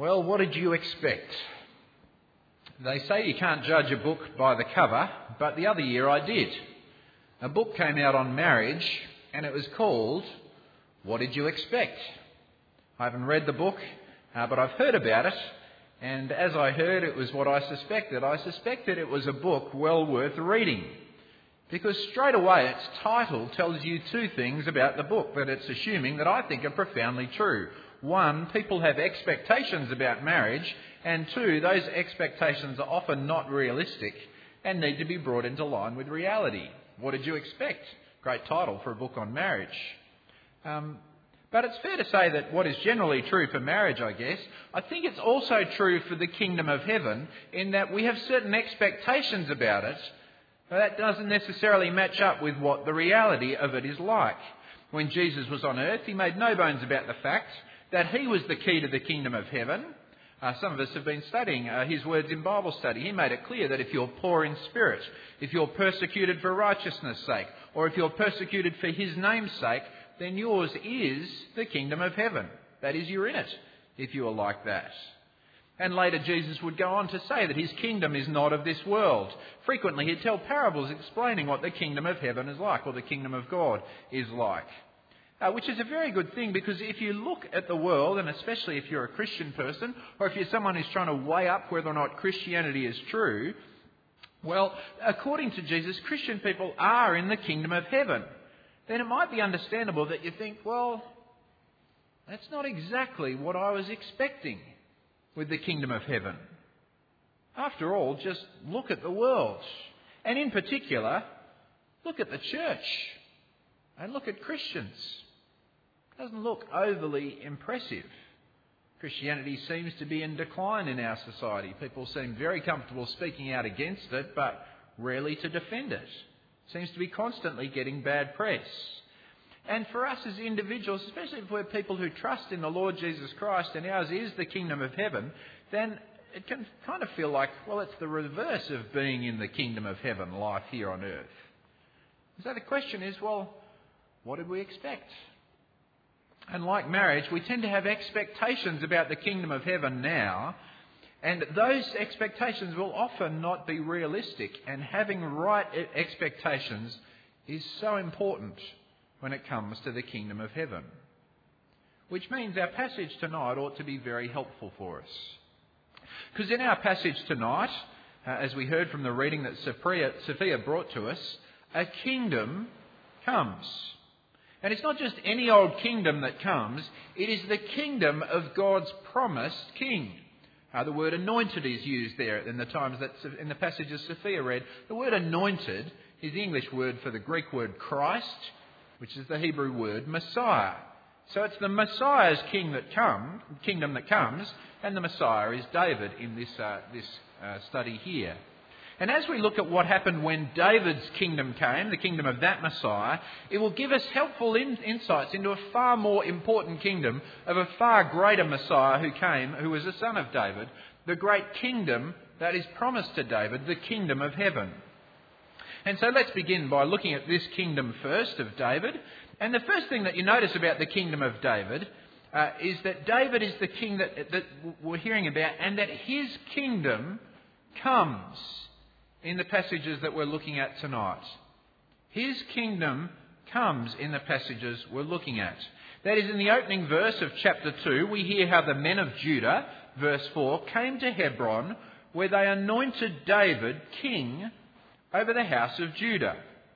Well, what did you expect? They say you can't judge a book by the cover, but the other year I did. A book came out on marriage, and it was called What Did You Expect? I haven't read the book, but I've heard about it, and as I heard, it was what I suspected. I suspected it was a book well worth reading, because straight away its title tells you two things about the book that it's assuming that I think are profoundly true. One, people have expectations about marriage, and two, those expectations are often not realistic and need to be brought into line with reality. What did you expect? Great title for a book on marriage. But it's fair to say that what is generally true for marriage, I guess, I think it's also true for the kingdom of heaven, in that we have certain expectations about it, but that doesn't necessarily match up with what the reality of it is like. When Jesus was on earth, he made no bones about the fact that he was the key to the kingdom of heaven. Some of us have been studying his words in Bible study. He made it clear that if you're poor in spirit, if you're persecuted for righteousness' sake, or if you're persecuted for his name's sake, then yours is the kingdom of heaven. That is, you're in it, if you are like that. And later Jesus would go on to say that his kingdom is not of this world. Frequently he'd tell parables explaining what the kingdom of heaven is like, or the kingdom of God is like. Which is a very good thing, because if you look at the world, and especially if you're a Christian person, or if you're someone who's trying to weigh up whether or not Christianity is true, well, according to Jesus, Christian people are in the kingdom of heaven. Then it might be understandable that you think, well, that's not exactly what I was expecting with the kingdom of heaven. After all, just look at the world. And in particular, look at the church. And look at Christians. It doesn't look overly impressive. Christianity seems to be in decline in our society. People seem very comfortable speaking out against it, but rarely to defend it. It seems to be constantly getting bad press. And for us as individuals, especially if we're people who trust in the Lord Jesus Christ and ours is the kingdom of heaven, then it can kind of feel like, well, it's the reverse of being in the kingdom of heaven, life here on earth. So the question is, well, what did we expect? And like marriage, we tend to have expectations about the kingdom of heaven now, and those expectations will often not be realistic, and having right expectations is so important when it comes to the kingdom of heaven. Which means our passage tonight ought to be very helpful for us. Because in our passage tonight, as we heard from the reading that Sophia brought to us, a kingdom comes. And it's not just any old kingdom that comes, it is the kingdom of God's promised king. The word anointed is used there in the passages Sophia read. The word anointed is the English word for the Greek word Christ, which is the Hebrew word Messiah. So it's the Messiah's kingdom that comes, and the Messiah is David in this study here. And as we look at what happened when David's kingdom came, the kingdom of that Messiah, it will give us helpful insights into a far more important kingdom of a far greater Messiah who came, who was a son of David, the great kingdom that is promised to David, the kingdom of heaven. And so let's begin by looking at this kingdom first of David. And the first thing that you notice about the kingdom of David is that David is the king that we're hearing about, and that his kingdom comes in the passages that we're looking at tonight. His kingdom comes in the passages we're looking at. That is, in the opening verse of chapter 2, we hear how the men of Judah, verse 4, came to Hebron, where they anointed David king over the house of Judah.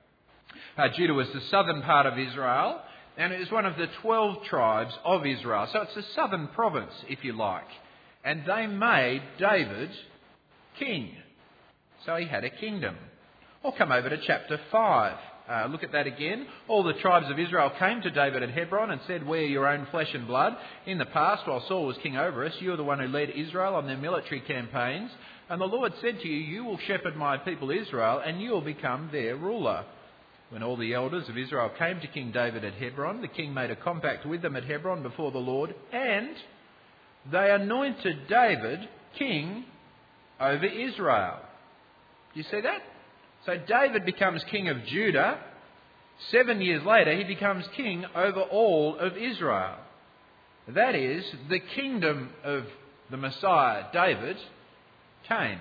Judah was the southern part of Israel, and it is one of the 12 tribes of Israel. So it's the southern province, if you like. And they made David king. So he had a kingdom. Or come over to chapter 5. Look at that again. All the tribes of Israel came to David at Hebron and said, "We are your own flesh and blood. In the past, while Saul was king over us, you are the one who led Israel on their military campaigns. And the Lord said to you, you will shepherd my people Israel, and you will become their ruler." When all the elders of Israel came to King David at Hebron, the king made a compact with them at Hebron before the Lord, and they anointed David king over Israel. You see that? So David becomes king of Judah. 7 years later, he becomes king over all of Israel. That is, the kingdom of the Messiah, David, came.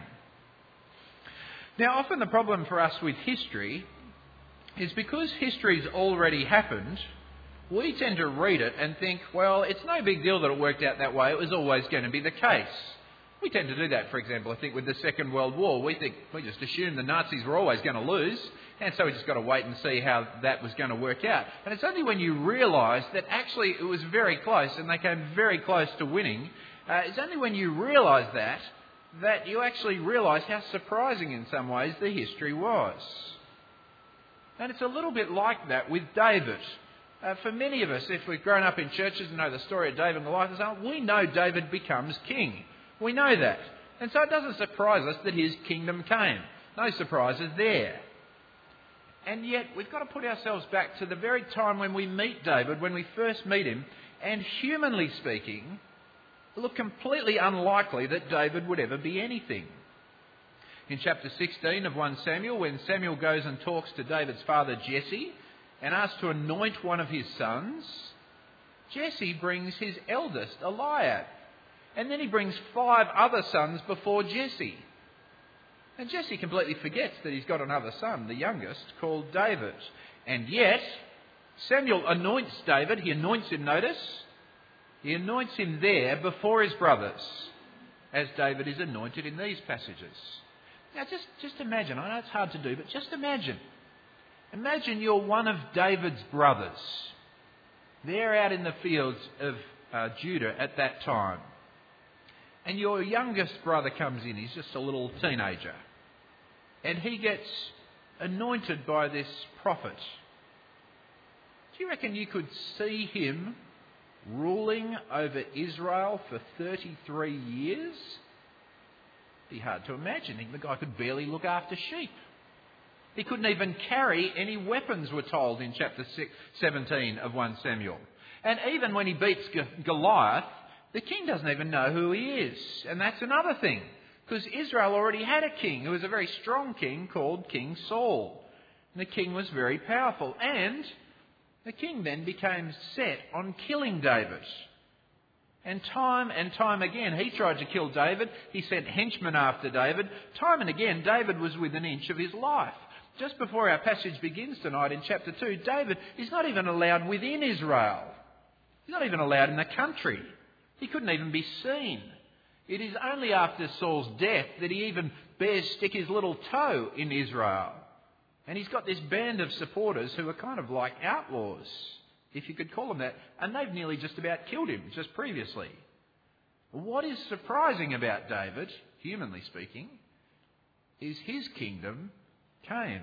Now, often the problem for us with history is because history's already happened, we tend to read it and think, well, it's no big deal that it worked out that way. It was always going to be the case. We tend to do that, for example, I think with the Second World War. We just assumed the Nazis were always going to lose, and so we just got to wait and see how that was going to work out. And it's only when you realise that actually it was very close and they came very close to winning, it's only when you realise that you actually realise how surprising in some ways the history was. And it's a little bit like that with David. For many of us, if we've grown up in churches and know the story of David and Goliath and so on, we know David becomes king. We know that. And so it doesn't surprise us that his kingdom came. No surprises there. And yet we've got to put ourselves back to the very time when we meet David, when we first meet him, and humanly speaking, it looked completely unlikely that David would ever be anything. In chapter 16 of 1 Samuel, when Samuel goes and talks to David's father Jesse and asks to anoint one of his sons, Jesse brings his eldest, Eliab. And then he brings 5 other sons before Jesse. And Jesse completely forgets that he's got another son, the youngest, called David. And yet, Samuel anoints David. He anoints him, notice. He anoints him there before his brothers, as David is anointed in these passages. Now, just imagine. I know it's hard to do, but just imagine. Imagine you're one of David's brothers. They're out in the fields of Judah at that time. And your youngest brother comes in. He's just a little teenager. And he gets anointed by this prophet. Do you reckon you could see him ruling over Israel for 33 years? It'd be hard to imagine. The guy could barely look after sheep. He couldn't even carry any weapons, we're told in chapter 17 of 1 Samuel. And even when he beats Goliath, the king doesn't even know who he is. And that's another thing, because Israel already had a king who was a very strong king called King Saul. And the king was very powerful. And the king then became set on killing David. And time again, he tried to kill David. He sent henchmen after David. Time and again, David was within an inch of his life. Just before our passage begins tonight in chapter 2, David is not even allowed within Israel. He's not even allowed in the country. He couldn't even be seen. It is only after Saul's death that he even dares stick his little toe in Israel. And he's got this band of supporters who are kind of like outlaws, if you could call them that, and they've nearly just about killed him just previously. What is surprising about David, humanly speaking, is his kingdom came.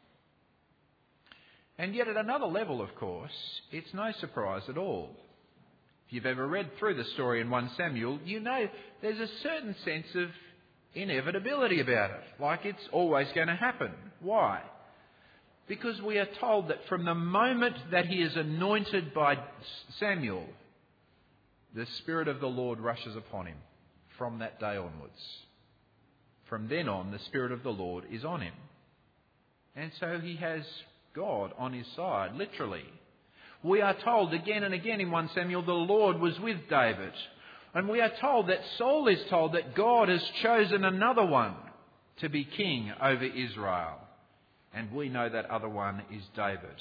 And yet at another level, of course, it's no surprise at all. If you've ever read through the story in 1 Samuel, you know there's a certain sense of inevitability about it, like it's always going to happen. Why? Because we are told that from the moment that he is anointed by Samuel, the Spirit of the Lord rushes upon him from that day onwards. From then on, the Spirit of the Lord is on him. And so he has God on his side, literally. We are told again and again in 1 Samuel, the Lord was with David. And we are told that Saul is told that God has chosen another one to be king over Israel. And we know that other one is David.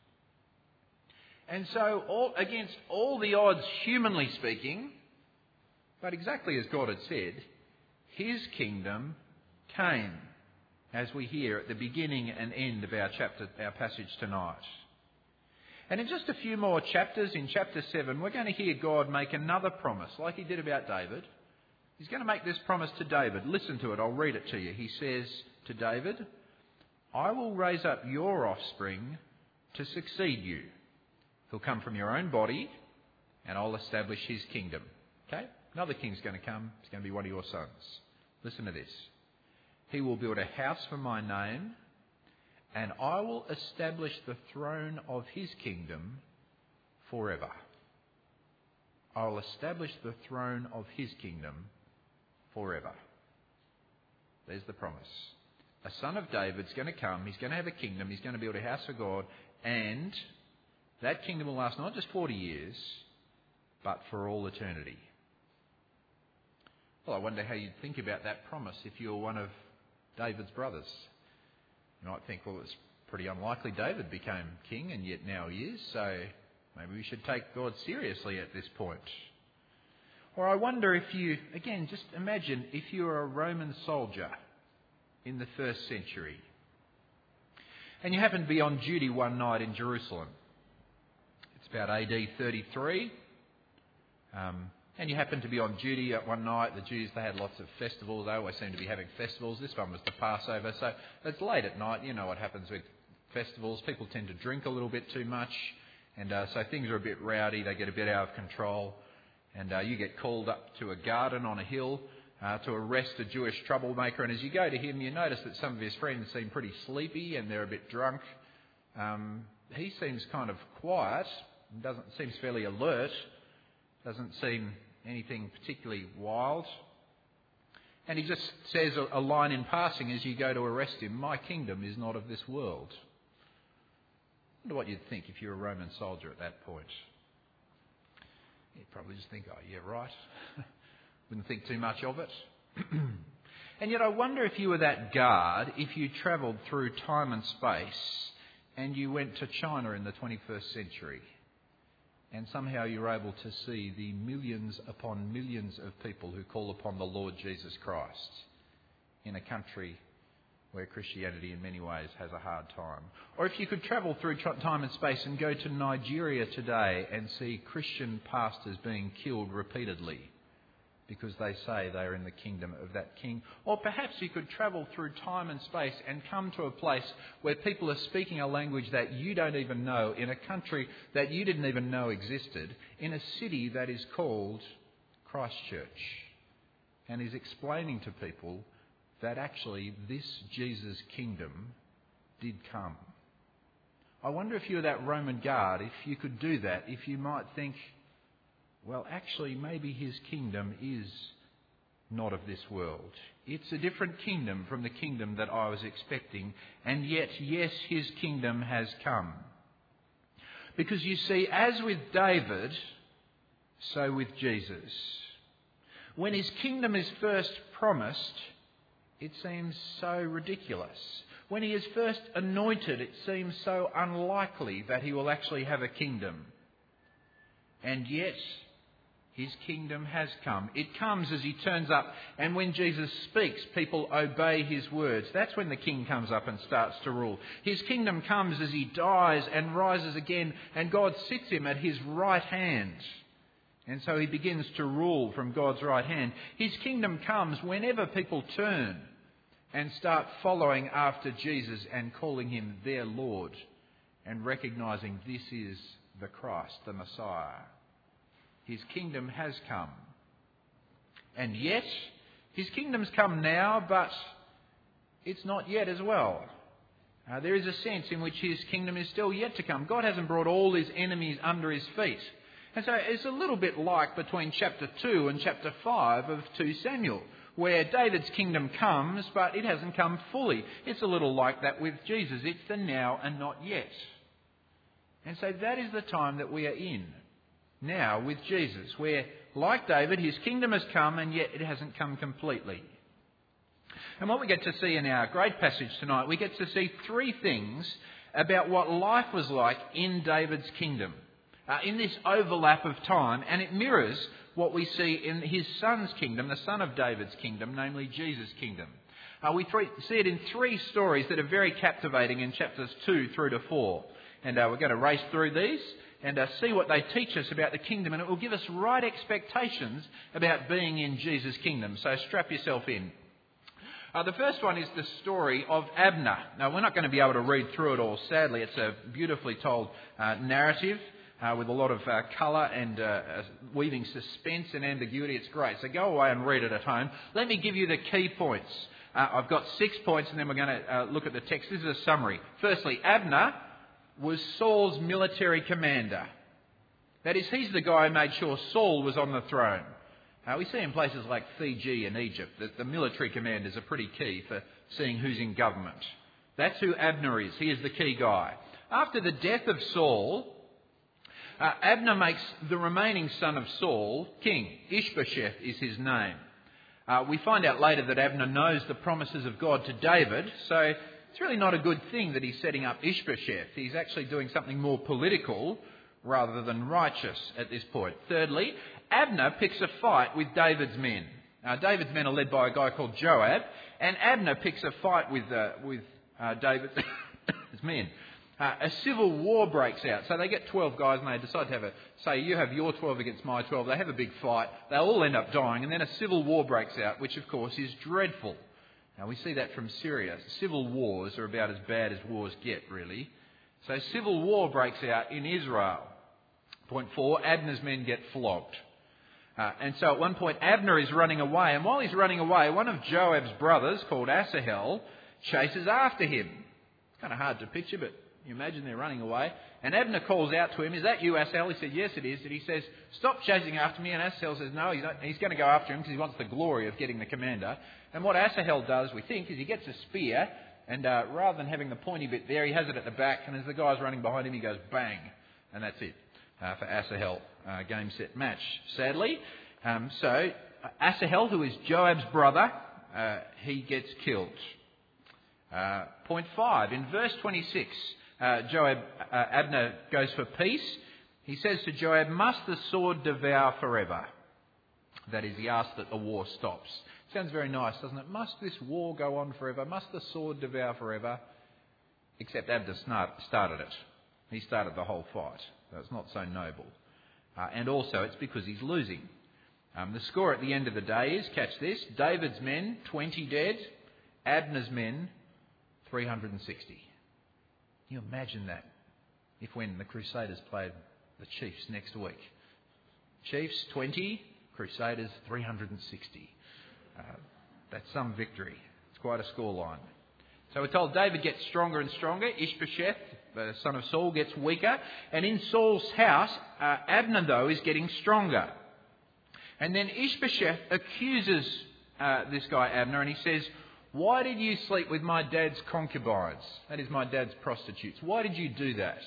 And so, against all the odds, humanly speaking, but exactly as God had said, his kingdom came, as we hear at the beginning and end of our passage tonight. And in just a few more chapters, in chapter 7, we're going to hear God make another promise, like he did about David. He's going to make this promise to David. Listen to it, I'll read it to you. He says to David, I will raise up your offspring to succeed you. He'll come from your own body, and I'll establish his kingdom. Okay? Another king's going to come. It's going to be one of your sons. Listen to this. He will build a house for my name, and I will establish the throne of his kingdom forever. I will establish the throne of his kingdom forever. There's the promise. A son of David's going to come. He's going to have a kingdom. He's going to build a house for God. And that kingdom will last not just 40 years, but for all eternity. Well, I wonder how you'd think about that promise if you were one of David's brothers. You might think, well, it's pretty unlikely David became king, and yet now he is, so maybe we should take God seriously at this point. Or I wonder if you, again, just imagine if you were a Roman soldier in the first century, and you happen to be on duty one night in Jerusalem. It's about AD 33. And you happen to be on duty at one night. The Jews, they had lots of festivals. They always seem to be having festivals. This one was the Passover. So it's late at night. You know what happens with festivals. People tend to drink a little bit too much. And so things are a bit rowdy. They get a bit out of control. And you get called up to a garden on a hill to arrest a Jewish troublemaker. And as you go to him, you notice that some of his friends seem pretty sleepy and they're a bit drunk. He seems kind of quiet. Seems fairly alert. Doesn't seem anything particularly wild. And he just says a line in passing as you go to arrest him: "My kingdom is not of this world." I wonder what you'd think if you were a Roman soldier at that point. You'd probably just think, oh, yeah, right. Wouldn't think too much of it. And yet I wonder if you were that guard, if you travelled through time and space and you went to China in the 21st century, and somehow you're able to see the millions upon millions of people who call upon the Lord Jesus Christ in a country where Christianity in many ways has a hard time. Or if you could travel through time and space and go to Nigeria today and see Christian pastors being killed repeatedly because they say they are in the kingdom of that king. Or perhaps you could travel through time and space and come to a place where people are speaking a language that you don't even know, in a country that you didn't even know existed, in a city that is called Christchurch, and is explaining to people that actually this Jesus kingdom did come. I wonder if you're that Roman guard, if you could do that, if you might think, well, actually, maybe his kingdom is not of this world. It's a different kingdom from the kingdom that I was expecting. And yet, yes, his kingdom has come. Because you see, as with David, so with Jesus. When his kingdom is first promised, it seems so ridiculous. When he is first anointed, it seems so unlikely that he will actually have a kingdom. And yet, his kingdom has come. It comes as he turns up, and when Jesus speaks, people obey his words. That's when the king comes up and starts to rule. His kingdom comes as he dies and rises again, and God sits him at his right hand. And so he begins to rule from God's right hand. His kingdom comes whenever people turn and start following after Jesus and calling him their Lord and recognising this is the Christ, the Messiah. His kingdom has come. And yet, his kingdom's come now, but it's not yet as well. There is a sense in which his kingdom is still yet to come. God hasn't brought all his enemies under his feet. And so it's a little bit like between chapter 2 and chapter 5 of 2 Samuel, where David's kingdom comes, but it hasn't come fully. It's a little like that with Jesus. It's the now and not yet. And so that is the time that we are in now with Jesus, where, like David, his kingdom has come and yet it hasn't come completely. And what we get to see in our great passage tonight, we get to see three things about what life was like in David's kingdom, in this overlap of time, and it mirrors what we see in his son's kingdom, the son of David's kingdom, namely Jesus' kingdom. We see it in three stories that are very captivating in chapters 2 through to 4. And we're going to race through these and see what they teach us about the kingdom, and it will give us right expectations about being in Jesus' kingdom. So strap yourself in. The first one is the story of Abner. Now, we're not going to be able to read through it all, sadly. It's a beautifully told narrative with a lot of colour and weaving suspense and ambiguity. It's great. So go away and read it at home. Let me give you the key points. I've got 6 points, and then we're going to look at the text. This is a summary. Firstly, Abner was Saul's military commander. That is, he's the guy who made sure Saul was on the throne. We see in places like Fiji and Egypt that the military commanders are pretty key for seeing who's in government. That's who Abner is. He is the key guy. After the death of Saul, Abner makes the remaining son of Saul king. Ishbosheth is his name. We find out later that Abner knows the promises of God to David, so it's really not a good thing that he's setting up Ishbosheth. He's actually doing something more political rather than righteous at this point. Thirdly, Abner picks a fight with David's men. David's men are led by a guy called Joab, and Abner picks a fight with David's men. A civil war breaks out. So they get 12 guys and they decide to say you have your 12 against my 12. They have a big fight. They all end up dying, and then a civil war breaks out, which of course is dreadful. Now we see that from Syria. Civil wars are about as bad as wars get, really. So civil war breaks out in Israel. Point 4, Abner's men get flogged. And so at one point Abner is running away, and while he's running away, one of Joab's brothers, called Asahel, chases after him. It's kind of hard to picture, but you imagine they're running away. And Abner calls out to him, "Is that you, Asahel?" He said, "Yes, it is." And he says, "Stop chasing after me." And Asahel says, "No, he's going to go after him because he wants the glory of getting the commander." And what Asahel does, we think, is he gets a spear, and rather than having the pointy bit there, he has it at the back, and as the guy's running behind him, he goes bang. And that's it for Asahel. Game, set, match, sadly. So Asahel, who is Joab's brother, he gets killed. Point 5, in verse 26, Abner goes for peace. He says to Joab, "Must the sword devour forever?" That is, he asks that the war stops. Sounds very nice, doesn't it? Must this war go on forever? Must the sword devour forever? Except Abner started it. He started the whole fight. So it's not so noble. And also it's because he's losing. The score at the end of the day is, catch this, David's men, 20 dead. Abner's men, 360. Can you imagine that? If when the Crusaders played the Chiefs next week. Chiefs, 20. Crusaders, 360. That's some victory. It's quite a scoreline. So we're told David gets stronger and stronger. Ishbosheth, the son of Saul, gets weaker. And in Saul's house, Abner, though, is getting stronger. And then Ishbosheth accuses this guy Abner, and he says, "Why did you sleep with my dad's concubines?" That is, my dad's prostitutes. Why did you do that?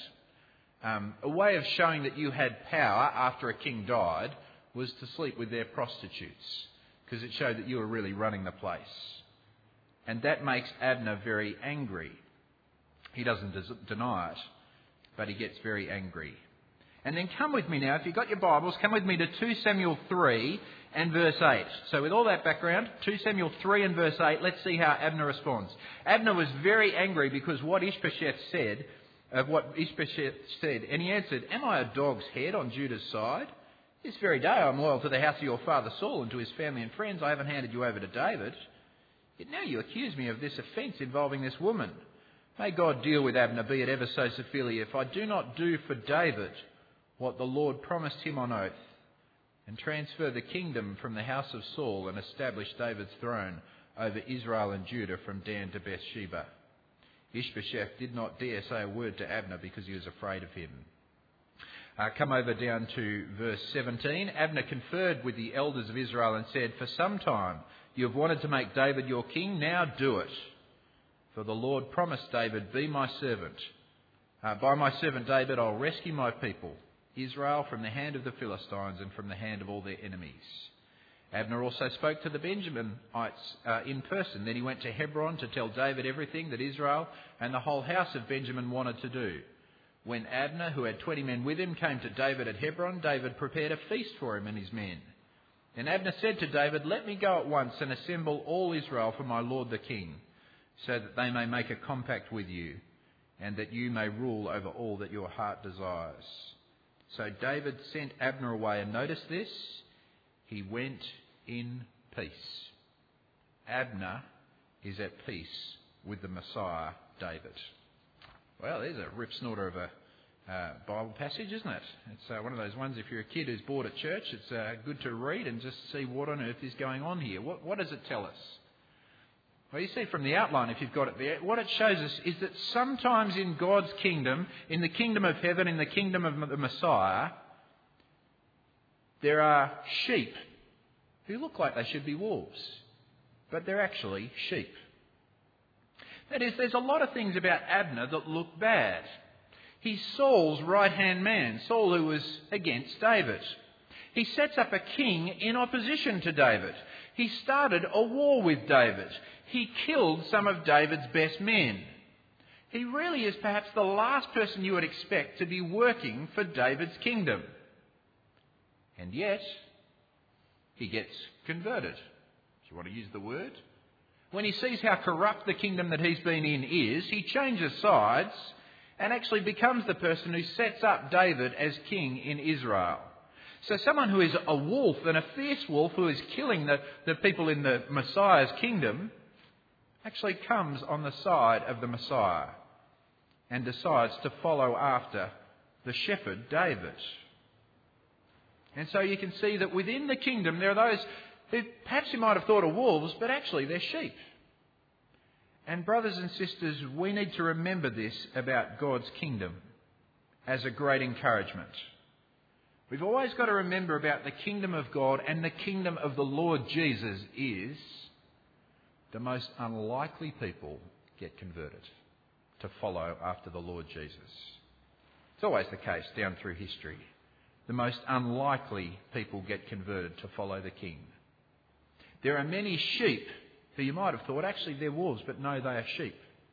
A way of showing that you had power after a king died was to sleep with their prostitutes, because it showed that you were really running the place. And that makes Abner very angry. He doesn't deny it, but he gets very angry. And then come with me now, if you've got your Bibles, come with me to 2 Samuel 3 and verse 8. So with all that background, 2 Samuel 3 and verse 8, let's see how Abner responds. Abner was very angry because what Ishbosheth said, and he answered, "Am I a dog's head on Judah's side? This very day I am loyal to the house of your father Saul and to his family and friends. I haven't handed you over to David. Yet now you accuse me of this offence involving this woman. May God deal with Abner, be it ever so severely, if I do not do for David what the Lord promised him on oath, and transfer the kingdom from the house of Saul and establish David's throne over Israel and Judah from Dan to Bathsheba." Ishbosheth did not dare say a word to Abner because he was afraid of him. Come over down to verse 17. Abner conferred with the elders of Israel and said, "For some time you have wanted to make David your king, now do it. For the Lord promised David, 'Be my servant. By my servant David I'll rescue my people, Israel, from the hand of the Philistines and from the hand of all their enemies.'" Abner also spoke to the Benjaminites in person. Then he went to Hebron to tell David everything that Israel and the whole house of Benjamin wanted to do. When Abner, who had 20 men with him, came to David at Hebron, David prepared a feast for him and his men. And Abner said to David, "Let me go at once and assemble all Israel for my lord the king, so that they may make a compact with you, and that you may rule over all that your heart desires." So David sent Abner away, and notice this, he went in peace. Abner is at peace with the Messiah, David. Well, there's a rip-snorter of a Bible passage, isn't it? It's one of those ones, if you're a kid who's bored at church, it's good to read and just see what on earth is going on here. What does it tell us? Well, you see from the outline, if you've got it there, what it shows us is that sometimes in God's kingdom, in the kingdom of heaven, in the kingdom of the Messiah, there are sheep who look like they should be wolves, but they're actually sheep. That is, there's a lot of things about Abner that look bad. He's Saul's right-hand man, Saul who was against David. He sets up a king in opposition to David. He started a war with David. He killed some of David's best men. He really is perhaps the last person you would expect to be working for David's kingdom. And yet, he gets converted. Do you want to use the word? When he sees how corrupt the kingdom that he's been in is, he changes sides and actually becomes the person who sets up David as king in Israel. So someone who is a wolf, and a fierce wolf who is killing the people in the Messiah's kingdom, actually comes on the side of the Messiah and decides to follow after the shepherd David. And so you can see that within the kingdom there are those who perhaps you might have thought are wolves, but actually they're sheep. And brothers and sisters, we need to remember this about God's kingdom as a great encouragement. We've always got to remember about the kingdom of God and the kingdom of the Lord Jesus is the most unlikely people get converted to follow after the Lord Jesus. It's always the case down through history. The most unlikely people get converted to follow the king. There are many sheep who you might have thought, actually they're wolves, but no, they are sheep.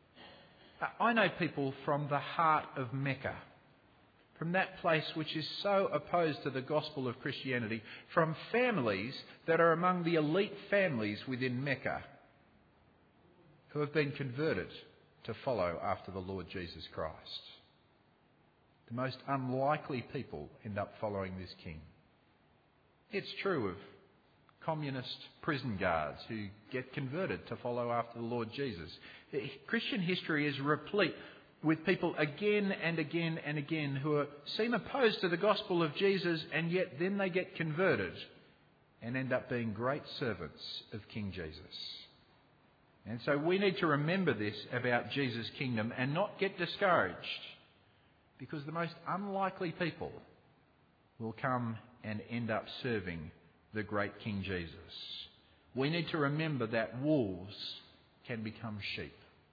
I know people from the heart of Mecca, from that place which is so opposed to the gospel of Christianity, from families that are among the elite families within Mecca, who have been converted to follow after the Lord Jesus Christ. The most unlikely people end up following this king. It's true of communist prison guards who get converted to follow after the Lord Jesus. Christian history is replete with people again and again and again who seem opposed to the gospel of Jesus, and yet then they get converted and end up being great servants of King Jesus. And so we need to remember this about Jesus' kingdom and not get discouraged, because the most unlikely people will come and end up serving the great King Jesus. We need to remember that wolves can become sheep.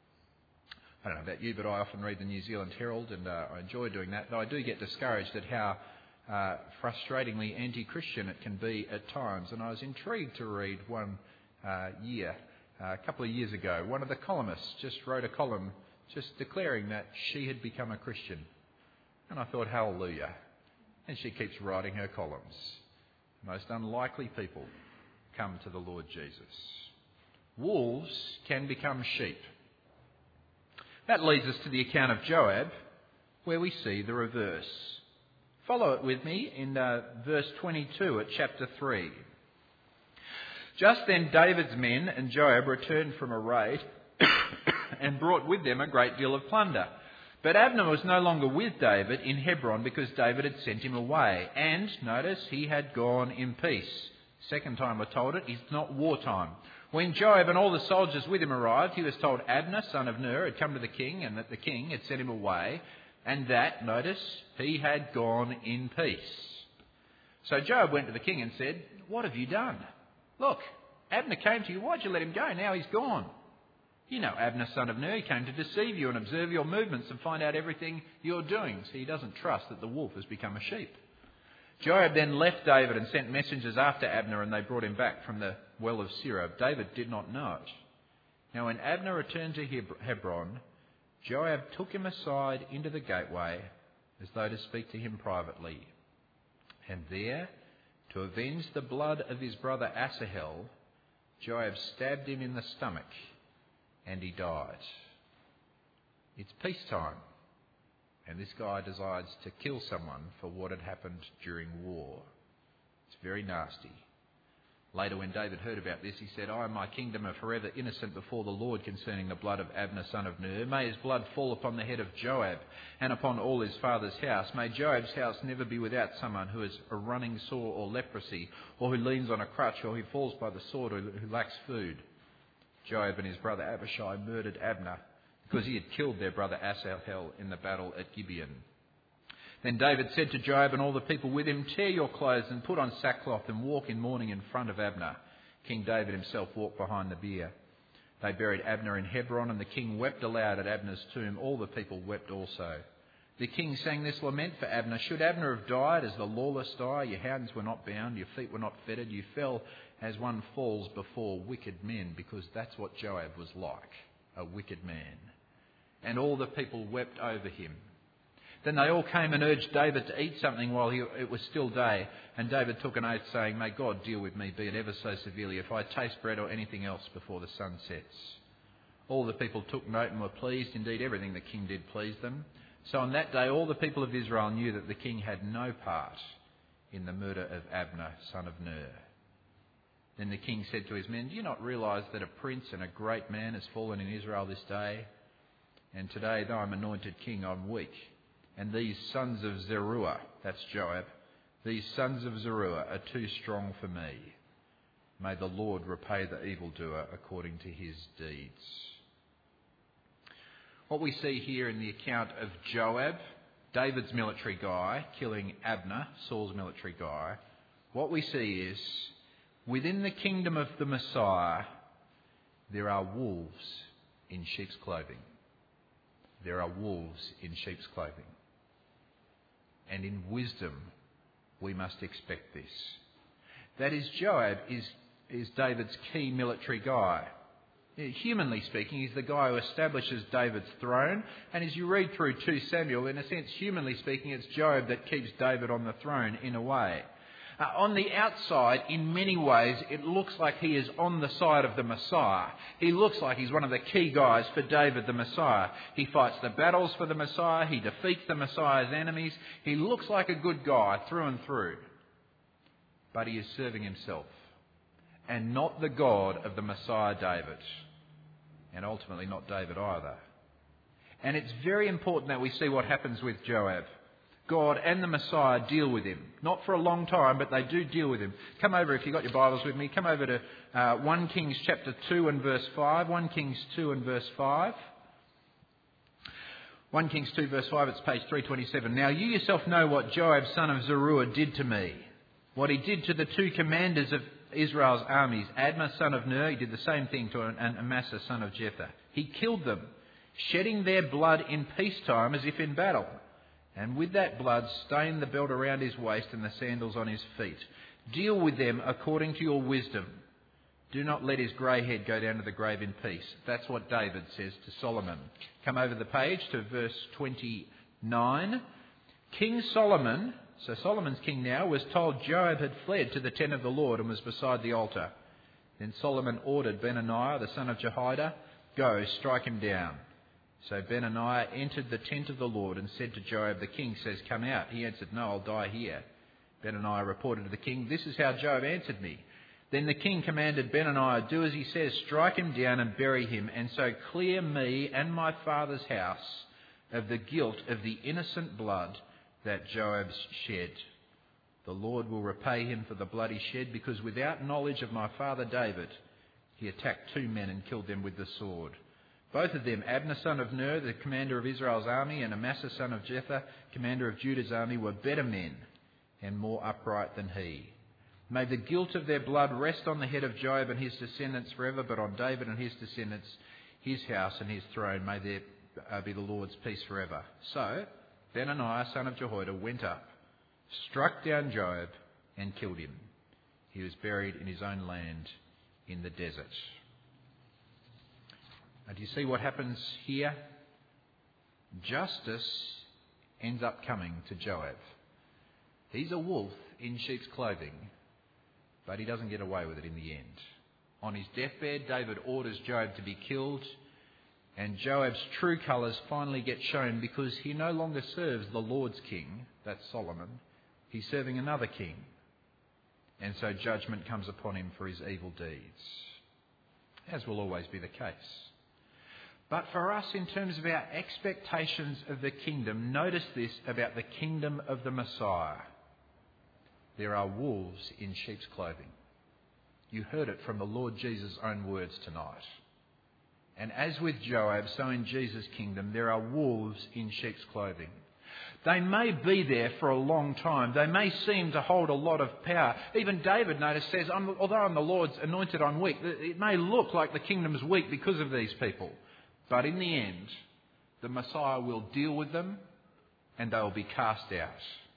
I don't know about you, but I often read the New Zealand Herald and I enjoy doing that, though I do get discouraged at how frustratingly anti-Christian it can be at times. And I was intrigued to read one year, a couple of years ago, one of the columnists just wrote a column just declaring that she had become a Christian. And I thought, hallelujah. And she keeps writing her columns. The most unlikely people come to the Lord Jesus. Wolves can become sheep. That leads us to the account of Joab, where we see the reverse. Follow it with me in verse 22 at chapter 3. Just then David's men and Joab returned from a raid and brought with them a great deal of plunder. But Abner was no longer with David in Hebron because David had sent him away. And, notice, he had gone in peace. Second time we're told it, it's not wartime. When Joab and all the soldiers with him arrived, he was told Abner, son of Ner, had come to the king and that the king had sent him away. And that, notice, he had gone in peace. So Joab went to the king and said, "What have you done? Look, Abner came to you. Why'd you let him go? Now he's gone. You know Abner, son of Ner, he came to deceive you and observe your movements and find out everything you're doing." So he doesn't trust that the wolf has become a sheep. Joab then left David and sent messengers after Abner, and they brought him back from the well of Sirah. David did not know it. Now when Abner returned to Hebron, Joab took him aside into the gateway as though to speak to him privately. And there, to avenge the blood of his brother Asahel, Joab stabbed him in the stomach, and he died. It's peacetime, and this guy decides to kill someone for what had happened during war. It's very nasty. Later, when David heard about this, he said, "I and my kingdom are forever innocent before the Lord concerning the blood of Abner, son of Ner. May his blood fall upon the head of Joab and upon all his father's house. May Joab's house never be without someone who has a running sore or leprosy, or who leans on a crutch, or who falls by the sword, or who lacks food." Joab and his brother Abishai murdered Abner because he had killed their brother Asahel in the battle at Gibeon. Then David said to Joab and all the people with him, "Tear your clothes and put on sackcloth and walk in mourning in front of Abner." King David himself walked behind the bier. They buried Abner in Hebron, and the king wept aloud at Abner's tomb. All the people wept also. The king sang this lament for Abner. Should Abner have died as the lawless die? Your hands were not bound, your feet were not fettered. You fell as one falls before wicked men, because that's what Joab was like, a wicked man. And all the people wept over him. Then they all came and urged David to eat something while it was still day. And David took an oath, saying, May God deal with me, be it ever so severely, if I taste bread or anything else before the sun sets. All the people took note and were pleased. Indeed, everything the king did pleased them. So on that day, all the people of Israel knew that the king had no part in the murder of Abner, son of Ner. Then the king said to his men, Do you not realise that a prince and a great man has fallen in Israel this day? And today, though I'm anointed king, I'm weak. And these sons of Zeruiah, that's Joab, these sons of Zeruiah are too strong for me. May the Lord repay the evildoer according to his deeds. What we see here in the account of Joab, David's military guy, killing Abner, Saul's military guy, what we see is, within the kingdom of the Messiah, there are wolves in sheep's clothing. There are wolves in sheep's clothing. And in wisdom, we must expect this. That is, Joab is David's key military guy. Humanly speaking, he's the guy who establishes David's throne. And as you read through 2 Samuel, in a sense, humanly speaking, it's Joab that keeps David on the throne in a way. On the outside, in many ways, it looks like he is on the side of the Messiah. He looks like he's one of the key guys for David the Messiah. He fights the battles for the Messiah. He defeats the Messiah's enemies. He looks like a good guy through and through. But he is serving himself, and not the God of the Messiah David, and ultimately not David either. And it's very important that we see what happens with Joab. God and the Messiah deal with him. Not for a long time, but they do deal with him. Come over, if you've got your Bibles with me, come over to 1 Kings chapter 2 and verse 5. 1 Kings 2 and verse 5. 1 Kings 2 verse 5, it's page 327. Now you yourself know what Joab son of Zeruiah did to me. What he did to the two commanders of Israel's armies, Admah son of Ner, he did the same thing to Amasa son of Jether. He killed them, shedding their blood in peacetime as if in battle. And with that blood stained the belt around his waist and the sandals on his feet. Deal with them according to your wisdom. Do not let his grey head go down to the grave in peace. That's what David says to Solomon. Come over the page to verse 29. King Solomon, so Solomon's king now, was told Joab had fled to the tent of the Lord and was beside the altar. Then Solomon ordered Benaiah, the son of Jehoiada, Go, strike him down. So Benaiah entered the tent of the Lord and said to Joab, The king says, Come out. He answered, No, I'll die here. Benaiah reported to the king, This is how Joab answered me. Then the king commanded Benaiah, Do as he says, strike him down and bury him, and so clear me and my father's house of the guilt of the innocent blood that Joab shed. The Lord will repay him for the blood he shed, because without knowledge of my father David, he attacked 2 men and killed them with the sword. Both of them, Abner son of Ner, the commander of Israel's army, and Amasa son of Jether, commander of Judah's army, were better men and more upright than he. May the guilt of their blood rest on the head of Joab and his descendants forever, but on David and his descendants, his house and his throne, may there be the Lord's peace forever. So Benaiah son of Jehoiada went up, struck down Joab, and killed him. He was buried in his own land in the desert. Do you see what happens here? Justice ends up coming to Joab. He's a wolf in sheep's clothing, but he doesn't get away with it in the end. On his deathbed, David orders Joab to be killed, and Joab's true colours finally get shown because he no longer serves the Lord's king, that's Solomon. He's serving another king, and so judgment comes upon him for his evil deeds, as will always be the case. But for us, in terms of our expectations of the kingdom, notice this about the kingdom of the Messiah. There are wolves in sheep's clothing. You heard it from the Lord Jesus' own words tonight. And as with Joab, so in Jesus' kingdom, there are wolves in sheep's clothing. They may be there for a long time. They may seem to hold a lot of power. Even David, notice, says, although I'm the Lord's anointed, I'm weak. It may look like the kingdom's weak because of these people. But in the end, the Messiah will deal with them and they will be cast out.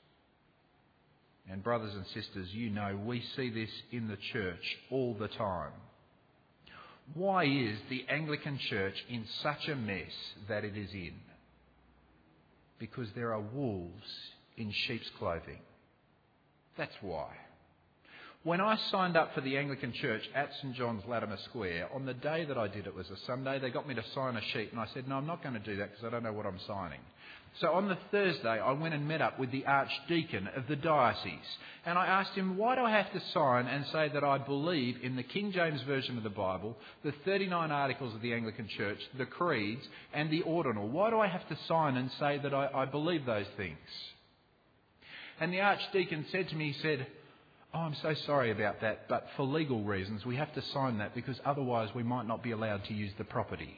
And brothers and sisters, you know, we see this in the church all the time. Why is the Anglican Church in such a mess that it is in? Because there are wolves in sheep's clothing. That's why. When I signed up for the Anglican Church at St John's, Latimer Square, on the day that I did, it was a Sunday, they got me to sign a sheet, and I said, no, I'm not going to do that because I don't know what I'm signing. So on the Thursday, I went and met up with the Archdeacon of the diocese, and I asked him, why do I have to sign and say that I believe in the King James Version of the Bible, the 39 articles of the Anglican Church, the creeds, and the ordinal? Why do I have to sign and say that I believe those things? And the Archdeacon said to me, he said, oh, I'm so sorry about that, but for legal reasons we have to sign that because otherwise we might not be allowed to use the property.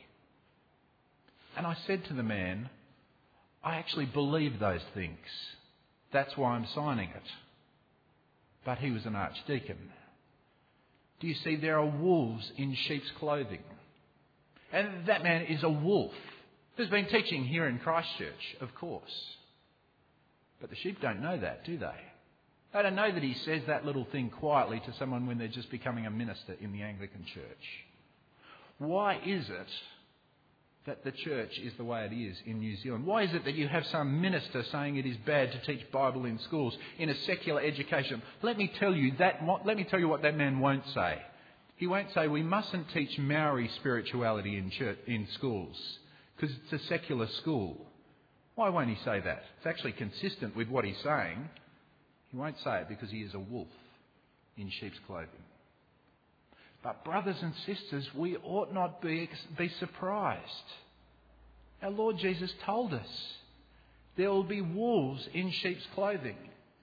And I said to the man, I actually believe those things. That's why I'm signing it. But he was an archdeacon. Do you see, there are wolves in sheep's clothing. And that man is a wolf who's been teaching here in Christchurch, of course. But the sheep don't know that, do they? They don't know that he says that little thing quietly to someone when they're just becoming a minister in the Anglican Church. Why is it that the church is the way it is in New Zealand? Why is it that you have some minister saying it is bad to teach Bible in schools, in a secular education? Let me tell you what that man won't say. He won't say we mustn't teach Maori spirituality in schools because it's a secular school. Why won't he say that? It's actually consistent with what he's saying. He won't say it because he is a wolf in sheep's clothing. But brothers and sisters, we ought not be surprised. Our Lord Jesus told us there will be wolves in sheep's clothing.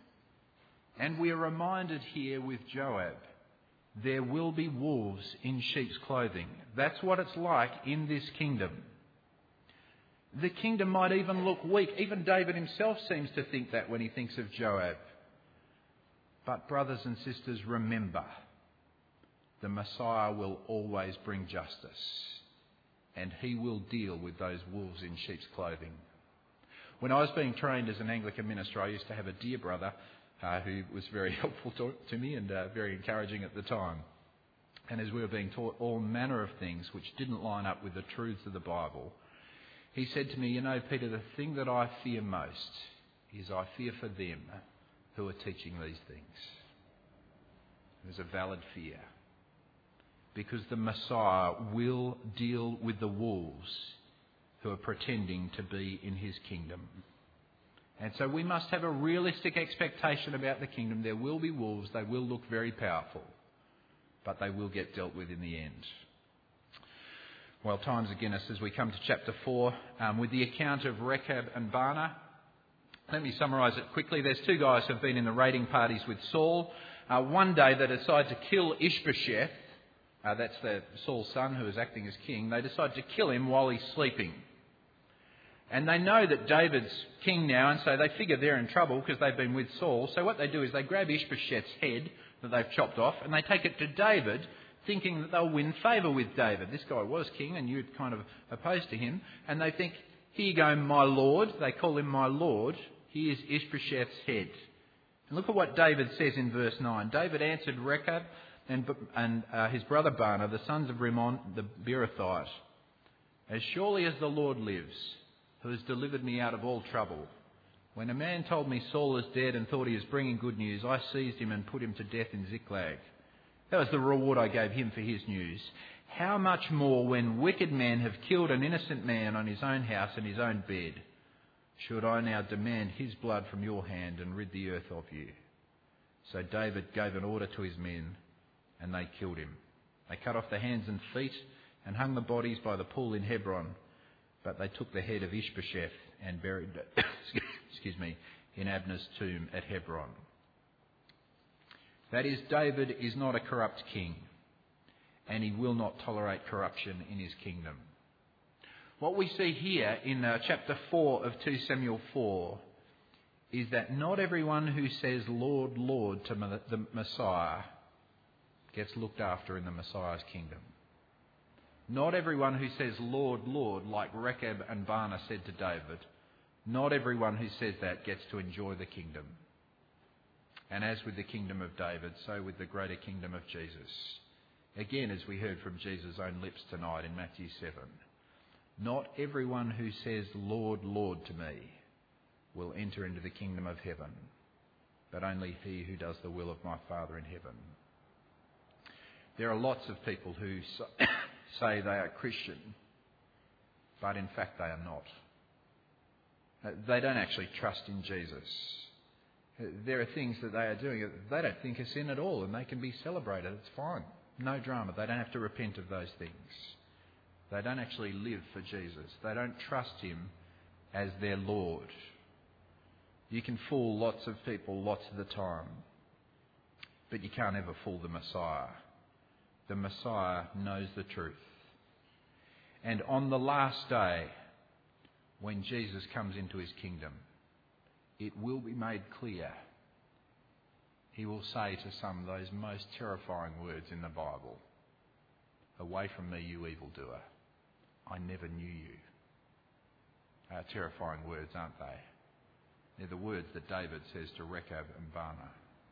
And we are reminded here with Joab, there will be wolves in sheep's clothing. That's what it's like in this kingdom. The kingdom might even look weak. Even David himself seems to think that when he thinks of Joab. But brothers and sisters, remember, the Messiah will always bring justice, and he will deal with those wolves in sheep's clothing. When I was being trained as an Anglican minister, I used to have a dear brother who was very helpful to me and very encouraging at the time. And as we were being taught all manner of things which didn't line up with the truths of the Bible, he said to me, you know, Peter, the thing that I fear most is I fear for them who are teaching these things. It was a valid fear. Because the Messiah will deal with the wolves who are pretending to be in his kingdom. And so we must have a realistic expectation about the kingdom. There will be wolves. They will look very powerful. But they will get dealt with in the end. Well, time's against us as we come to chapter 4 with the account of Rechab and Baanah. Let me summarise it quickly. There's two guys who have been in the raiding parties with Saul. One day they decide to kill Ishbosheth. That's Saul's son who is acting as king. They decide to kill him while he's sleeping. And they know that David's king now, and so they figure they're in trouble because they've been with Saul. So what they do is they grab Ishbosheth's head that they've chopped off and they take it to David, thinking that they'll win favour with David. This guy was king and you're kind of opposed to him. And they think, here you go, my lord. They call him my lord. Here's Ishbosheth's head. And look at what David says in verse 9. David answered Rechab and his brother Baanah, the sons of Rimmon the Beerothite, as surely as the Lord lives, who has delivered me out of all trouble. When a man told me Saul is dead and thought he was bringing good news, I seized him and put him to death in Ziklag. That was the reward I gave him for his news. How much more when wicked men have killed an innocent man on his own house and his own bed? Should I now demand his blood from your hand and rid the earth of you? So David gave an order to his men, and they killed him. They cut off the hands and feet and hung the bodies by the pool in Hebron. But they took the head of Ishbosheth and buried it in Abner's tomb at Hebron. That is, David is not a corrupt king, and he will not tolerate corruption in his kingdom. What we see here in chapter 4 of 2 Samuel 4 is that not everyone who says, Lord, Lord, to the Messiah gets looked after in the Messiah's kingdom. Not everyone who says, Lord, Lord, like Rechab and Baanah said to David, Not everyone who says that gets to enjoy the kingdom. And as with the kingdom of David, so with the greater kingdom of Jesus. Again, as we heard from Jesus' own lips tonight in Matthew 7, not everyone who says, Lord, Lord, to me will enter into the kingdom of heaven, but only he who does the will of my Father in heaven. There are lots of people who say they are Christian, but in fact they are not. They don't actually trust in Jesus. There are things that they are doing that they don't think are sin at all, and they can be celebrated. It's fine. No drama. They don't have to repent of those things. They don't actually live for Jesus. They don't trust him as their Lord. You can fool lots of people lots of the time, but you can't ever fool the Messiah. The Messiah knows the truth. And on the last day, when Jesus comes into his kingdom, it will be made clear. He will say to some those most terrifying words in the Bible. Away from me, you evildoer. I never knew you. Terrifying words, aren't they? They're the words that David says to Rechab and Baanah.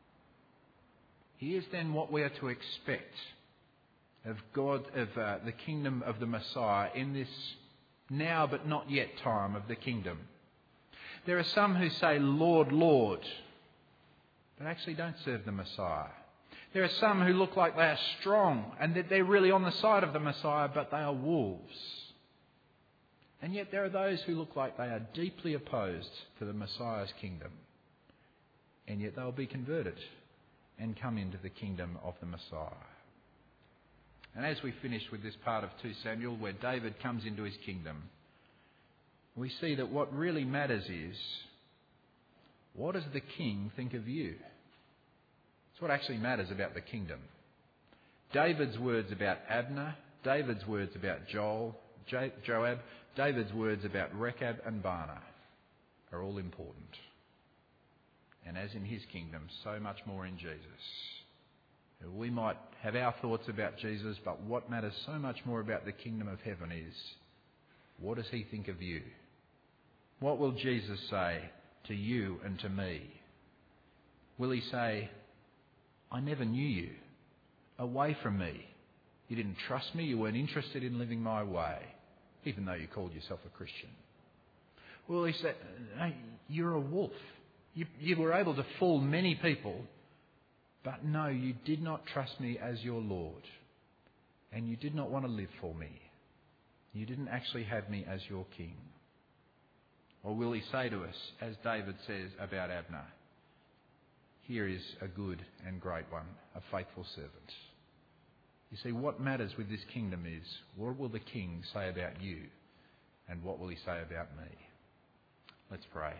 Here's then what we are to expect of God, of the kingdom of the Messiah in this now but not yet time of the kingdom. There are some who say, Lord, Lord, but actually don't serve the Messiah. There are some who look like they are strong and that they're really on the side of the Messiah, but they are wolves. And yet there are those who look like they are deeply opposed to the Messiah's kingdom, and yet they'll be converted and come into the kingdom of the Messiah. And as we finish with this part of 2 Samuel, where David comes into his kingdom, we see that what really matters is, what does the king think of you? It's what actually matters about the kingdom. David's words about Abner, David's words about Joab, David's words about Rechab and Baanah are all important. And as in his kingdom, so much more in Jesus. We might have our thoughts about Jesus, but what matters so much more about the kingdom of heaven is, what does he think of you? What will Jesus say to you and to me? Will he say, I never knew you. Away from me. You didn't trust me. You weren't interested in living my way, even though you called yourself a Christian. Will he say, hey, you're a wolf. You were able to fool many people, but no, you did not trust me as your Lord, and you did not want to live for me. You didn't actually have me as your king. Or will he say to us, as David says about Abner, here is a good and great one, a faithful servant. You see, what matters with this kingdom is, what will the king say about you, and what will he say about me? Let's pray.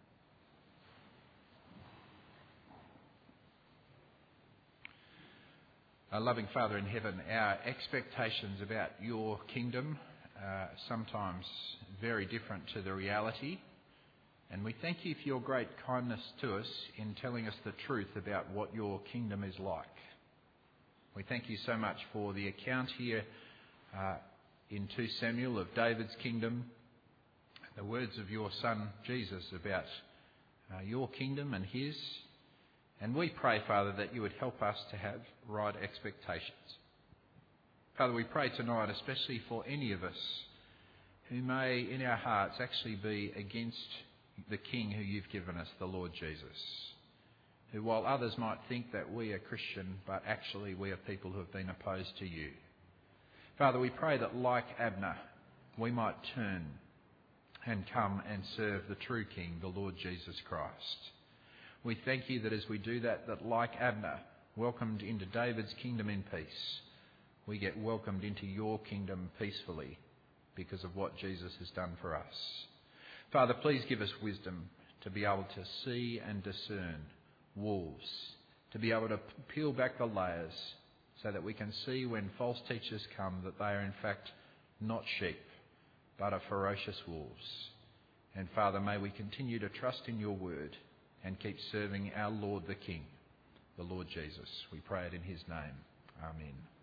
Our loving Father in heaven, our expectations about your kingdom are sometimes very different to the reality. And we thank you for your great kindness to us in telling us the truth about what your kingdom is like. We thank you so much for the account here in 2 Samuel of David's kingdom, the words of your son Jesus about your kingdom and his. And we pray, Father, that you would help us to have right expectations. Father, we pray tonight, especially for any of us who may in our hearts actually be against the King who you've given us, the Lord Jesus, who while others might think that we are Christian, but actually we are people who have been opposed to you. Father, we pray that like Abner, we might turn and come and serve the true King, the Lord Jesus Christ. We thank you that as we do that, that like Abner, welcomed into David's kingdom in peace, we get welcomed into your kingdom peacefully because of what Jesus has done for us. Father, please give us wisdom to be able to see and discern wolves, to be able to peel back the layers so that we can see when false teachers come that they are in fact not sheep, but are ferocious wolves. And Father, may we continue to trust in your word and keep serving our Lord the King, the Lord Jesus. We pray it in his name. Amen.